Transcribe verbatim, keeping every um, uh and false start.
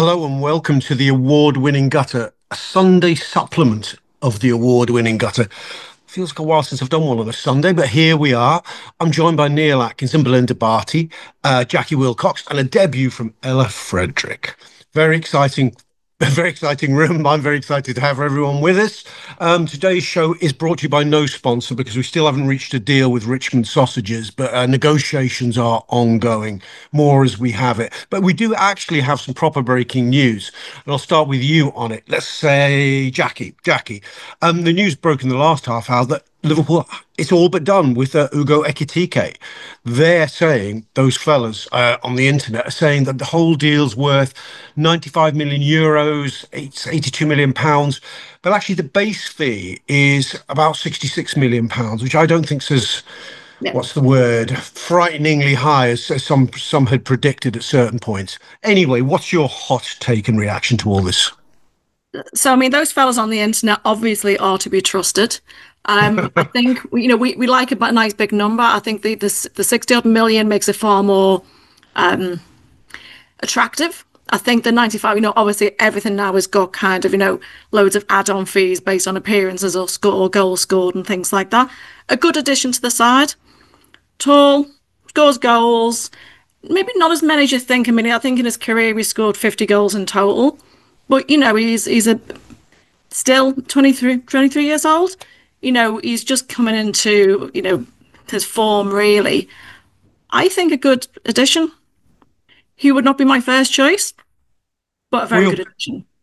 Hello and welcome to the award-winning Gutter, a Sunday supplement of the award-winning Gutter. Feels like a while since I've done one on a Sunday, but here we are. I'm joined by Neil Atkinson, Belinda Barty, uh, Jackie Wilcox, and a debut from Ella Frederick. Very exciting a very exciting room. I'm very excited to have everyone with us. Um, today's show is brought to you by no sponsor because we still haven't reached a deal with Richmond Sausages, but uh, negotiations are ongoing, more as we have it. But we do actually have some proper breaking news, and I'll start with you on it. Let's say Jackie. Jackie, um, the news broke in the last half hour that Liverpool, it's all but done with uh, Ugo Ekitike. They're saying, those fellas uh, on the internet are saying that the whole deal's worth ninety-five million euros, it's eighty-two million pounds. But actually, the base fee is about sixty-six million pounds, which I don't think says, Yeah. what's the word, frighteningly high, as, as some, some had predicted at certain points. Anyway, what's your hot take and reaction to all this? So, I mean, those fellas on the internet obviously are to be trusted. Um, I think, you know, we, we like a nice big number. I think the the, the sixty odd million makes it far more um, attractive. I think the ninety-five, you know, obviously everything now has got kind of, you know, loads of add-on fees based on appearances or score or goals scored and things like that. A good addition to the side. Tall, scores goals, maybe not as many as you think. I mean, I think in his career he scored fifty goals in total. But, you know, he's he's a still twenty-three, twenty-three years old. You know, he's just coming into, you know, his form really. I think a good addition. He would not be my first choice, but a very Well, good addition.